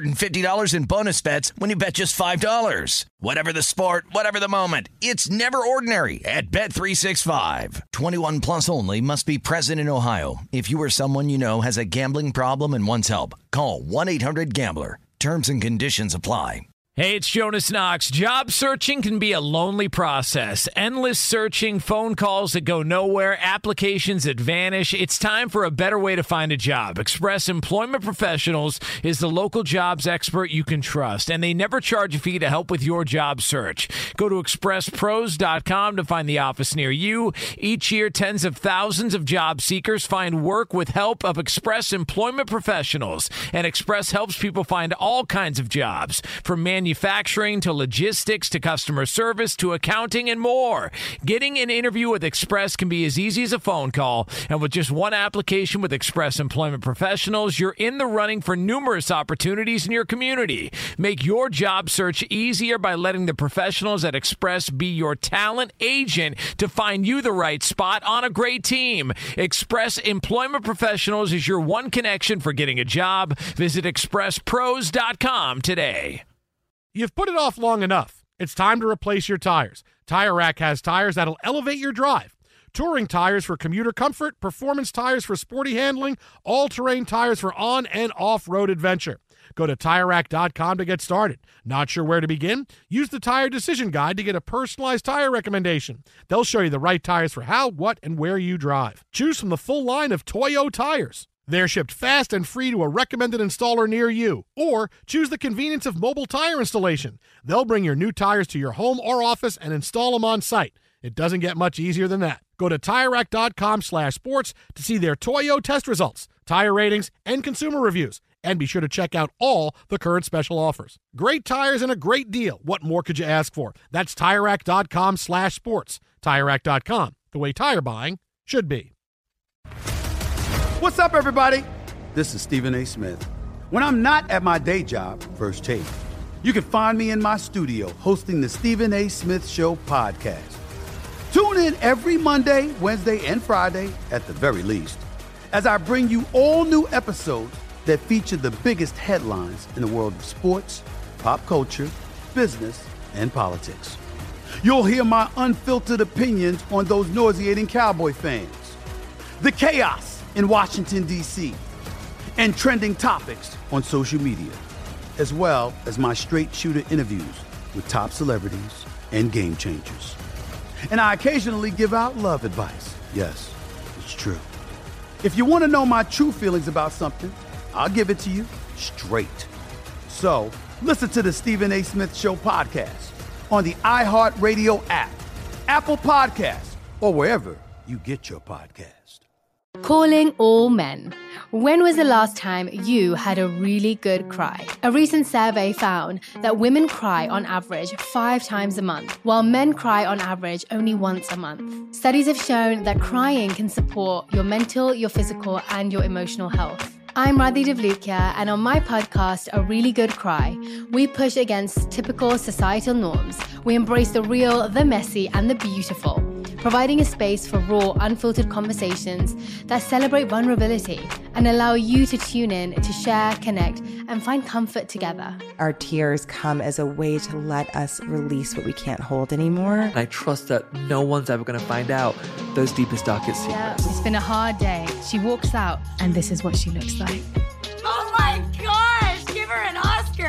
Speaker 5: $150 in bonus bets when you bet just $5. Whatever the sport, whatever the moment, it's never ordinary at Bet365. 21 plus only. Must be present in Ohio. If you or someone you know has a gambling problem and wants help, call 1-800-GAMBLER. Terms and conditions apply.
Speaker 4: Hey, it's Jonas Knox. Job searching can be a lonely process. Endless searching, phone calls that go nowhere, applications that vanish. It's time for a better way to find a job. Express Employment Professionals is the local jobs expert you can trust, and they never charge a fee to help with your job search. Go to expresspros.com to find the office near you. Each year, tens of thousands of job seekers find work with help of Express Employment Professionals, and Express helps people find all kinds of jobs, from manufacturing to logistics to customer service to accounting and more. Getting an interview with Express can be as easy as a phone call, and with just one application with Express Employment Professionals, you're in the running for numerous opportunities in your community. Make your job search easier by letting the professionals at Express be your talent agent to find you the right spot on a great team. Express Employment Professionals is your one connection for getting a job. Visit expresspros.com today.
Speaker 2: You've put it off long enough. It's time to replace your tires. Tire Rack has tires that'll elevate your drive. Touring tires for commuter comfort, performance tires for sporty handling, all-terrain tires for on- and off-road adventure. Go to TireRack.com to get started. Not sure where to begin? Use the Tire Decision Guide to get a personalized tire recommendation. They'll show you the right tires for how, what, and where you drive. Choose from the full line of Toyo tires. They're shipped fast and free to a recommended installer near you. Or choose the convenience of mobile tire installation. They'll bring your new tires to your home or office and install them on site. It doesn't get much easier than that. Go to TireRack.com/sports to see their Toyo test results, tire ratings, and consumer reviews. And be sure to check out all the current special offers. Great tires and a great deal. What more could you ask for? That's TireRack.com/sports. TireRack.com, the way tire buying should be.
Speaker 12: What's up, everybody? This is Stephen A. Smith. When I'm not at my day job, First Take, you can find me in my studio hosting the Stephen A. Smith Show podcast. Tune in every Monday, Wednesday, and Friday, at the very least, as I bring you all new episodes that feature the biggest headlines in the world of sports, pop culture, business, and politics. You'll hear my unfiltered opinions on those nauseating Cowboy fans, the chaos in Washington, D.C., and trending topics on social media, as well as my straight shooter interviews with top celebrities and game changers. And I occasionally give out love advice. Yes, it's true. If you want to know my true feelings about something, I'll give it to you straight. So, listen to the Stephen A. Smith Show podcast on the iHeartRadio app, Apple Podcasts, or wherever you get your podcast.
Speaker 8: Calling all men. When was the last time you had a really good cry? A recent survey found that women cry on average 5 times a month, while men cry on average only once a month. Studies have shown that crying can support your mental, your physical, and your emotional health. I'm Radhi Devlukia, and on my podcast, A Really Good Cry, we push against typical societal norms. We embrace the real, the messy, and the beautiful, providing a space for raw, unfiltered conversations that celebrate vulnerability and allow you to tune in to share, connect, and find comfort together.
Speaker 16: Our tears come as a way to let us release what we can't hold anymore.
Speaker 17: And I trust that no one's ever going to find out those deepest, darkest secrets.
Speaker 8: Yeah, it's been a hard day. She walks out, and this is what she looks like.
Speaker 18: Oh my gosh, give her an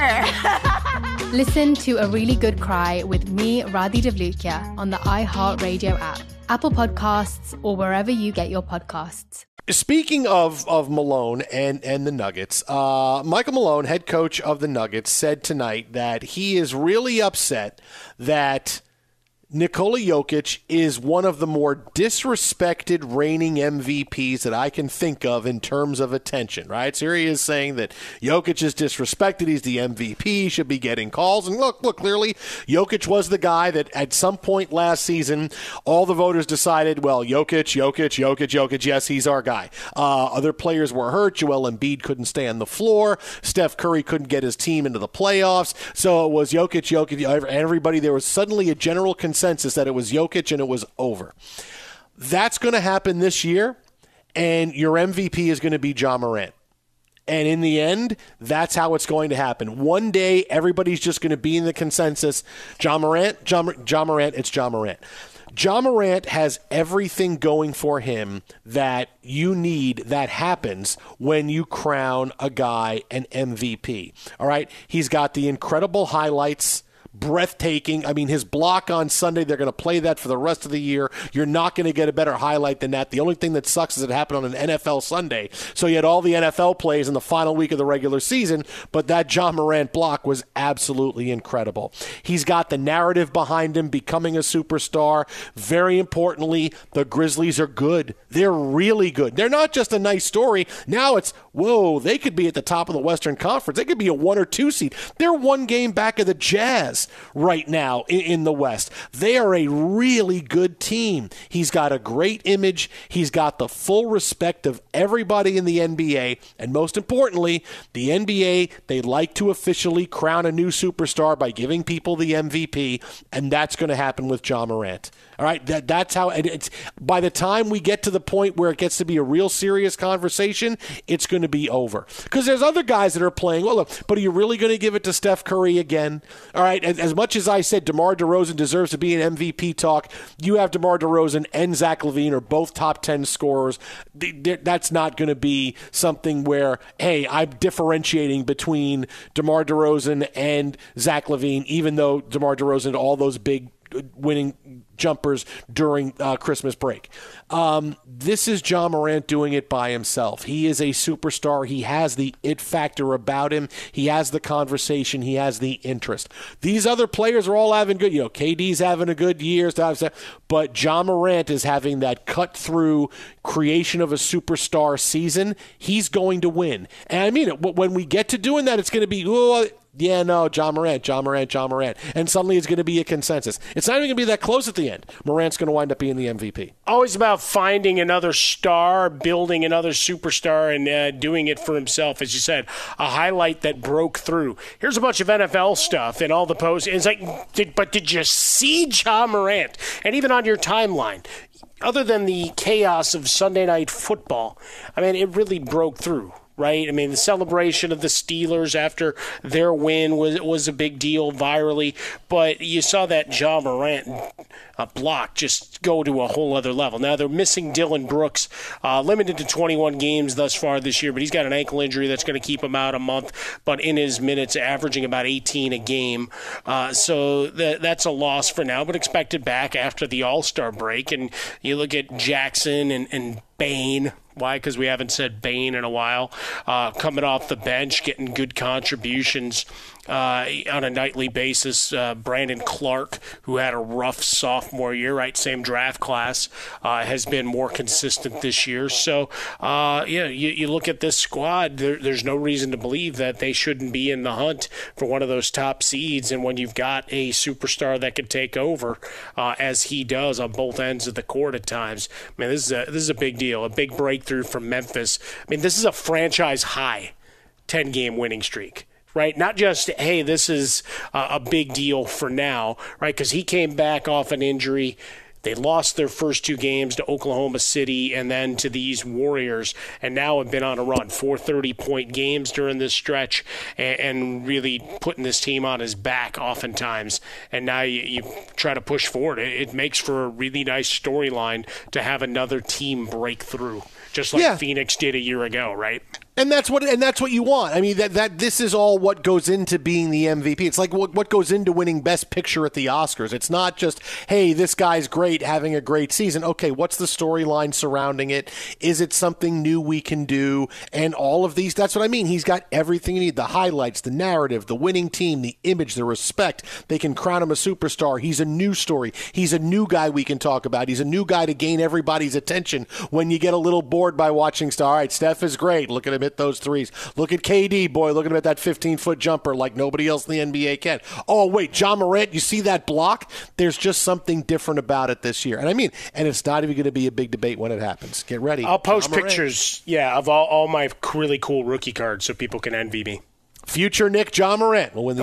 Speaker 18: Oscar.
Speaker 8: Listen to A Really Good Cry with me, Radhi Devlukia, on the iHeartRadio app, Apple Podcasts, or wherever you get your podcasts.
Speaker 1: Speaking of Malone and the Nuggets, Michael Malone, head coach of the Nuggets, said tonight that he is really upset that Nikola Jokic is one of the more disrespected reigning MVPs that I can think of in terms of attention, right? So here he is saying that Jokic is disrespected. He's the MVP, should be getting calls. And look, clearly Jokic was the guy that at some point last season, all the voters decided, well, Jokic, yes, he's our guy. Other players were hurt. Joel Embiid couldn't stay on the floor. Steph Curry couldn't get his team into the playoffs. So it was Jokic, everybody. There was suddenly a general consensus that it was Jokic and it was over. That's going to happen this year, and your MVP is going to be Ja Morant. And in the end, that's how it's going to happen. One day, everybody's just going to be in the consensus, Ja Morant, it's Ja Morant. Ja Morant has everything going for him that you need that happens when you crown a guy an MVP. All right? He's got the incredible highlights, breathtaking. I mean, his block on Sunday, they're going to play that for the rest of the year. You're not going to get a better highlight than that. The only thing that sucks is it happened on an NFL Sunday. So you had all the NFL plays in the final week of the regular season, but that Ja Morant block was absolutely incredible. He's got the narrative behind him becoming a superstar. Very importantly, the Grizzlies are good. They're really good. They're not just a nice story. Now it's, whoa, they could be at the top of the Western Conference. They could be a 1 or 2 seed. They're one game back of the Jazz right now in the West. They are a really good team. He's got a great image. He's got the full respect of everybody in the NBA. And most importantly, the NBA, they like to officially crown a new superstar by giving people the MVP, and that's going to happen with Ja Morant. All right, that's how it's. By the time we get to the point where it gets to be a real serious conversation, it's going to be over. Because there's other guys that are playing. Well, look, but are you really going to give it to Steph Curry again? All right, as much as I said DeMar DeRozan deserves to be in MVP talk, you have DeMar DeRozan and Zach LaVine are both top 10 scorers. That's not going to be something where, hey, I'm differentiating between DeMar DeRozan and Zach LaVine, even though DeMar DeRozan had all those big winning jumpers during Christmas break. This is Ja Morant doing it by himself. He is a superstar. He has the it factor about him. He has the conversation. He has the interest. These other players are all having good, KD's having a good year, but Ja Morant is having that cut through creation of a superstar season. He's going to win. And I mean it. When we get to doing that, it's going to be, Ja Morant. And suddenly it's going to be a consensus. It's not even going to be that close at the end. Morant's going to wind up being the MVP.
Speaker 11: Always about finding another star, building another superstar, and doing it for himself. As you said, a highlight that broke through. Here's a bunch of NFL stuff and all the posts. It's like, but did you see Ja Morant? And even on your timeline, other than the chaos of Sunday Night Football, I mean, it really broke through. Right? I mean, the celebration of the Steelers after their win was a big deal virally, but you saw that Ja Morant block just go to a whole other level. Now, they're missing Dylan Brooks, limited to 21 games thus far this year, but he's got an ankle injury that's going to keep him out a month, but in his minutes, averaging about 18 a game. So that's a loss for now, but expected back after the All-Star break. And you look at Jackson and Bane. Why? Because we haven't said Bane in a while. Coming off the bench, getting good contributions on a nightly basis. Brandon Clark, who had a rough sophomore year, right? Same draft class, has been more consistent this year. So, you look at this squad, there's no reason to believe that they shouldn't be in the hunt for one of those top seeds. And when you've got a superstar that can take over, as he does on both ends of the court at times, man, this is a big deal, a big breakthrough from Memphis. I mean, this is a franchise high 10-game winning streak, right? Not just, hey, this is a big deal for now, right? Because he came back off an injury. They lost their first 2 games to Oklahoma City and then to these Warriors, and now have been on a run. 4 30-point games during this stretch, and really putting this team on his back oftentimes. And now you try to push forward. It makes for a really nice storyline to have another team break through, just like Phoenix did a year ago, right?
Speaker 1: And that's what you want. I mean, that this is all what goes into being the MVP. It's like what goes into winning Best Picture at the Oscars. It's not just, hey, this guy's great, having a great season. Okay, what's the storyline surrounding it? Is it something new we can do? And all of these, that's what I mean. He's got everything you need. The highlights, the narrative, the winning team, the image, the respect. They can crown him a superstar. He's a new story. He's a new guy we can talk about. He's a new guy to gain everybody's attention when you get a little bored by watching All right, Steph is great. Look at him hit those threes. Look at KD, boy. Look at him at that 15-foot jumper like nobody else in the NBA can. Oh, wait, Ja Morant, you see that block? There's just something different about it this year. And I mean, and it's not even going to be a big debate when it happens. Get ready.
Speaker 11: I'll post pictures, of all my really cool rookie cards so people can envy me.
Speaker 1: Future Nick Ja Morant will win the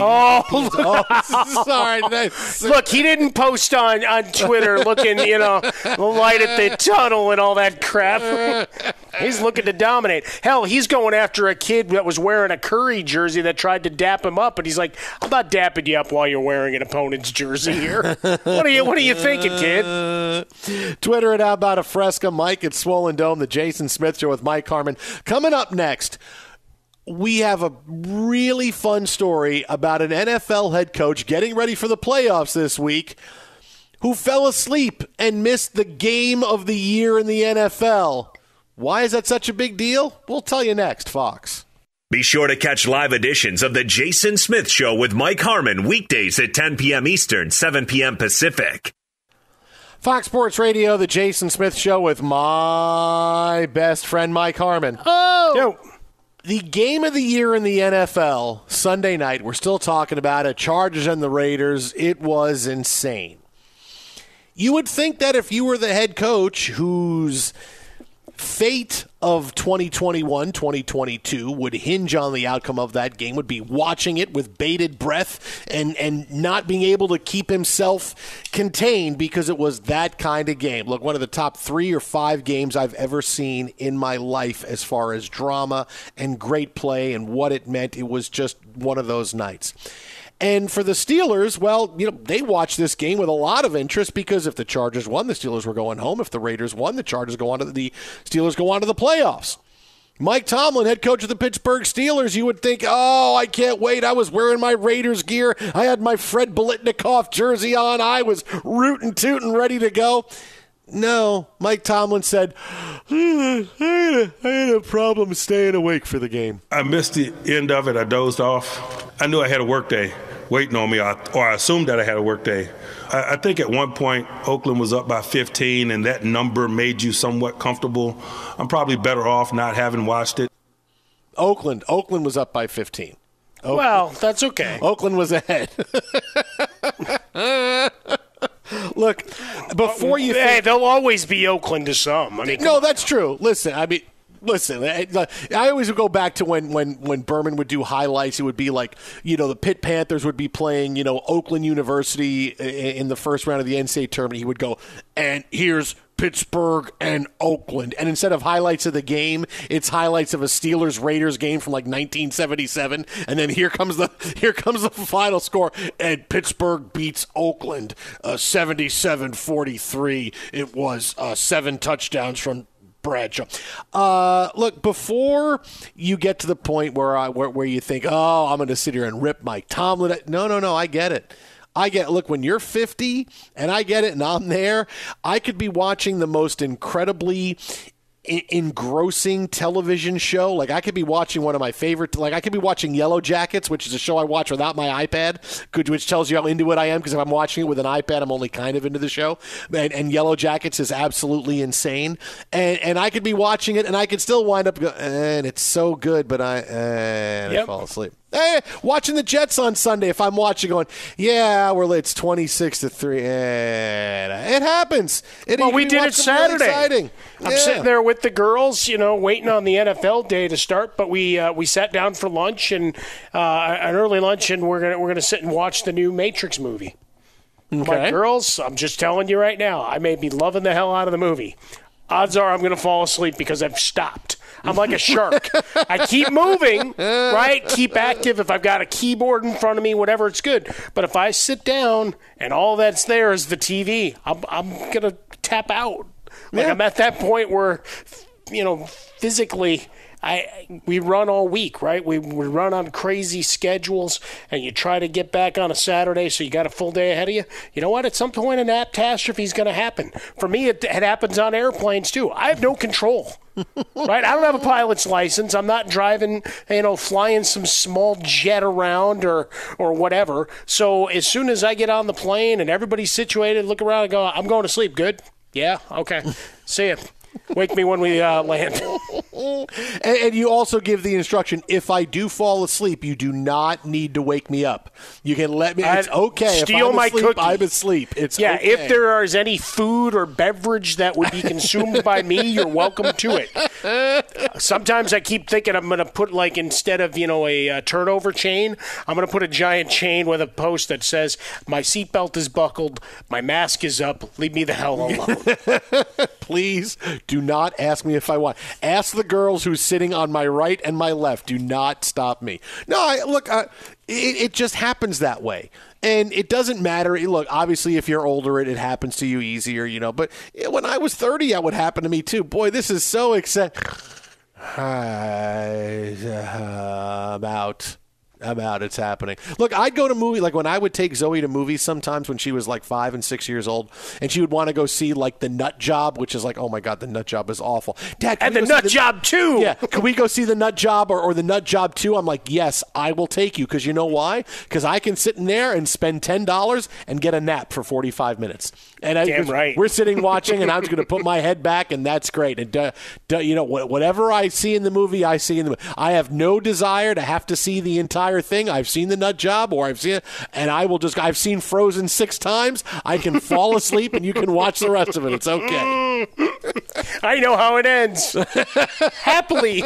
Speaker 1: sorry.
Speaker 11: Look, he didn't post on Twitter looking, the light at the tunnel and all that crap. He's looking to dominate. Hell, he's going after a kid that was wearing a Curry jersey that tried to dap him up, and he's like, I'm not dapping you up while you're wearing an opponent's jersey here. What are you thinking, kid?
Speaker 1: Twitter at How About a Fresca, Mike at Swollen Dome, the Jason Smith Show with Mike Harmon. Coming up next, we have a really fun story about an NFL head coach getting ready for the playoffs this week who fell asleep and missed the game of the year in the NFL. Why is that such a big deal? We'll tell you next, Fox.
Speaker 10: Be sure to catch live editions of The Jason Smith Show with Mike Harmon weekdays at 10 p.m. Eastern, 7 p.m. Pacific.
Speaker 1: Fox Sports Radio, The Jason Smith Show with my best friend, Mike Harmon.
Speaker 11: Oh! Yo.
Speaker 1: The game of the year in the NFL, Sunday night, we're still talking about it, Chargers and the Raiders. It was insane. You would think that if you were the head coach whose fate of 2021, 2022 would hinge on the outcome of that game, would be watching it with bated breath and not being able to keep himself contained because it was that kind of game. Look, one of the top 3 or 5 games I've ever seen in my life as far as drama and great play and what it meant. It was just one of those nights. And for the Steelers, well, they watched this game with a lot of interest because if the Chargers won, the Steelers were going home. If the Raiders won, the Steelers go on to the playoffs. Mike Tomlin, head coach of the Pittsburgh Steelers, you would think, oh, I can't wait. I was wearing my Raiders gear. I had my Fred Biletnikoff jersey on. I was rootin' tootin' ready to go. No, Mike Tomlin said, I had a problem staying awake for the game.
Speaker 19: I missed the end of it. I dozed off. I knew I had a work day waiting on me, or I assumed that I had a work day. I think at one point Oakland was up by 15, and that number made you somewhat comfortable. I'm probably better off not having watched it.
Speaker 1: Oakland was up by 15.
Speaker 11: Well, that's okay.
Speaker 1: Oakland was ahead. Look, before you think...
Speaker 11: Hey, there'll always be Oakland to some. I mean,
Speaker 1: no, that's true. Listen, I always would go back to when Berman would do highlights. It would be like, the Pitt Panthers would be playing, Oakland University in the first round of the NCAA tournament. He would go, and here's Pittsburgh and Oakland. And instead of highlights of the game, it's highlights of a Steelers-Raiders game from like 1977. And then here comes the final score, and Pittsburgh beats Oakland 77-43. It was 7 touchdowns from Bradshaw. Look, before you get to the point where you think, oh, I'm going to sit here and rip Mike Tomlin. No, I get it. Look, when you're 50, and I get it, and I'm there, I could be watching the most incredibly engrossing television show. Like, I could be watching one of my favorite, like I could be watching Yellow Jackets, which is a show I watch without my iPad, which tells you how into it I am, because if I'm watching it with an iPad, I'm only kind of into the show. And Yellow Jackets is absolutely insane. And I could be watching it, and I could still wind up going, and it's so good, but I fall asleep. Watching the Jets on Sunday, if I'm watching, going, it's 26-3. It happens.
Speaker 11: We did it Saturday.
Speaker 1: Really
Speaker 11: I'm sitting there with the girls, waiting on the NFL day to start. But we sat down for lunch and an early lunch, and we're gonna sit and watch the new Matrix movie.
Speaker 1: Okay.
Speaker 11: My girls, I'm just telling you right now, I may be loving the hell out of the movie. Odds are I'm going to fall asleep because I've stopped. I'm like a shark. I keep moving, right? Keep active. If I've got a keyboard in front of me, whatever, it's good. But if I sit down and all that's there is the TV, I'm going to tap out. I'm at that point where, physically, we run all week, right? We run on crazy schedules, and you try to get back on a Saturday, so you got a full day ahead of you. You know what? At some point, a catastrophe is going to happen. For me, it happens on airplanes, too. I have no control, right? I don't have a pilot's license. I'm not driving, flying some small jet around or whatever. So as soon as I get on the plane and everybody's situated, look around and go, I'm going to sleep. Good? Yeah? Okay. See ya. Wake me when we land.
Speaker 1: And you also give the instruction, if I do fall asleep, you do not need to wake me up. You can let me. It's okay.
Speaker 11: Steal
Speaker 1: if I'm
Speaker 11: my
Speaker 1: asleep,
Speaker 11: cookie.
Speaker 1: I'm asleep. It's okay.
Speaker 11: If there is any food or beverage that would be consumed by me, you're welcome to it. Sometimes I keep thinking I'm going to put, instead of, a turnover chain, I'm going to put a giant chain with a post that says, my seatbelt is buckled, my mask is up, leave me the hell alone.
Speaker 1: Please do not ask me if I want. Ask the girls who's sitting on my right and my left. Do not stop me. No, it just happens that way. And it doesn't matter. Look, obviously, if you're older, it happens to you easier, But when I was 30, that would happen to me, too. Boy, this is so exciting. About it's happening. Look, I'd go to movie, when I would take Zoe to movies sometimes when she was 5 and 6 years old, and she would want to go see The Nut Job, which is oh my God, The Nut Job is awful. Dad,
Speaker 11: and The Nut Job 2.
Speaker 1: Yeah, can we go see The Nut Job or The Nut Job 2? I'm like, yes, I will take you, because you know why? Because I can sit in there and spend $10 and get a nap for 45 minutes. And
Speaker 11: damn right.
Speaker 1: We're sitting watching, and I'm just going to put my head back, and that's great. And whatever I see in the movie, I see in the movie. I have no desire to have to see the entire thing. I've seen The Nut Job, or I've seen it, and I've seen Frozen 6 times. I can fall asleep, and you can watch the rest of it. It's okay.
Speaker 11: I know how it ends. Happily.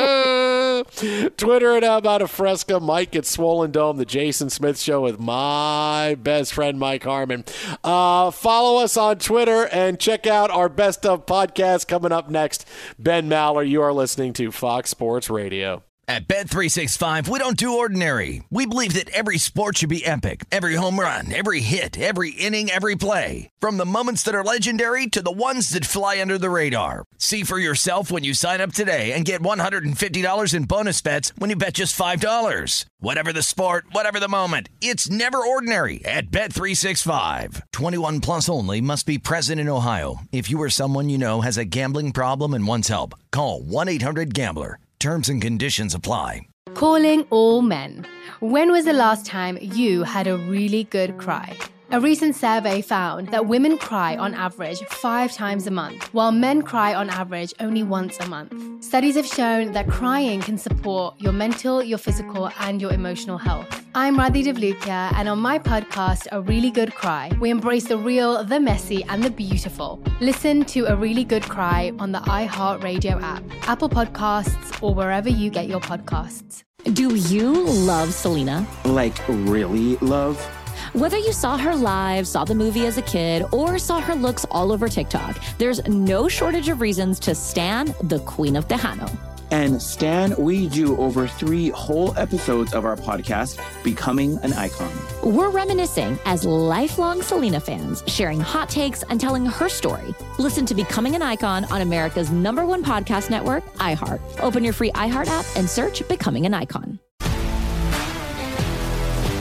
Speaker 1: Twitter it about a Fresca. Mike at Swollen Dome, the Jason Smith Show with my best friend Mike Harmon. Follow us on Twitter and check out our Best of podcast coming up next. Ben Maller, you are listening to Fox Sports Radio.
Speaker 5: At Bet365, we don't do ordinary. We believe that every sport should be epic. Every home run, every hit, every inning, every play. From the moments that are legendary to the ones that fly under the radar. See for yourself when you sign up today and get $150 in bonus bets when you bet just $5. Whatever the sport, whatever the moment, it's never ordinary at Bet365. 21 plus only. Must be present in Ohio. If you or someone you know has a gambling problem and wants help, call 1-800-GAMBLER. Terms and conditions apply.
Speaker 8: Calling all men. When was the last time you had a really good cry? A recent survey found that women cry on average 5 times a month, while men cry on average only once a month. Studies have shown that crying can support your mental, your physical, and your emotional health. I'm Radhi Devlukia, and on my podcast, A Really Good Cry, we embrace the real, the messy, and the beautiful. Listen to A Really Good Cry on the iHeartRadio app, Apple Podcasts, or wherever you get your podcasts.
Speaker 6: Do you love Selena?
Speaker 7: Really love?
Speaker 6: Whether you saw her live, saw the movie as a kid, or saw her looks all over TikTok, there's no shortage of reasons to stan the Queen of Tejano.
Speaker 7: And Stan, we do over 3 whole episodes of our podcast, Becoming an Icon.
Speaker 6: We're reminiscing as lifelong Selena fans, sharing hot takes and telling her story. Listen to Becoming an Icon on America's #1 podcast network, iHeart. Open your free iHeart app and search Becoming an Icon.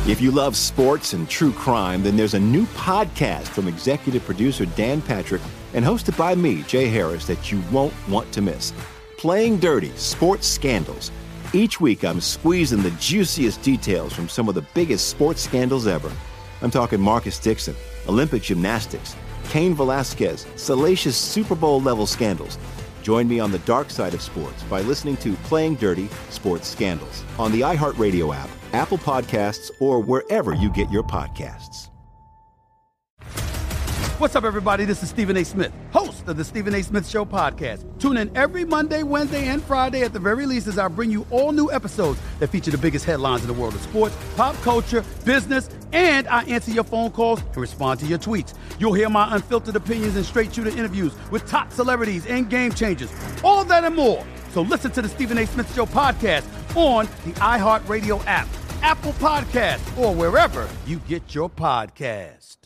Speaker 20: If you love sports and true crime, then there's a new podcast from executive producer Dan Patrick and hosted by me, Jay Harris, that you won't want to miss. Playing Dirty: Sports Scandals. Each week, I'm squeezing the juiciest details from some of the biggest sports scandals ever. I'm talking Marcus Dixon, Olympic gymnastics, Cain Velasquez, salacious Super Bowl-level scandals. Join me on the dark side of sports by listening to Playing Dirty: Sports Scandals on the iHeartRadio app, Apple Podcasts, or wherever you get your podcasts.
Speaker 12: What's up, everybody? This is Stephen A. Smith, host of the Stephen A. Smith Show podcast. Tune in every Monday, Wednesday, and Friday at the very least as I bring you all new episodes that feature the biggest headlines in the world of sports, pop culture, business, and I answer your phone calls and respond to your tweets. You'll hear my unfiltered opinions and straight-shooter interviews with top celebrities and game changers. All that and more. So listen to the Stephen A. Smith Show podcast on the iHeartRadio app, Apple Podcasts, or wherever you get your podcasts.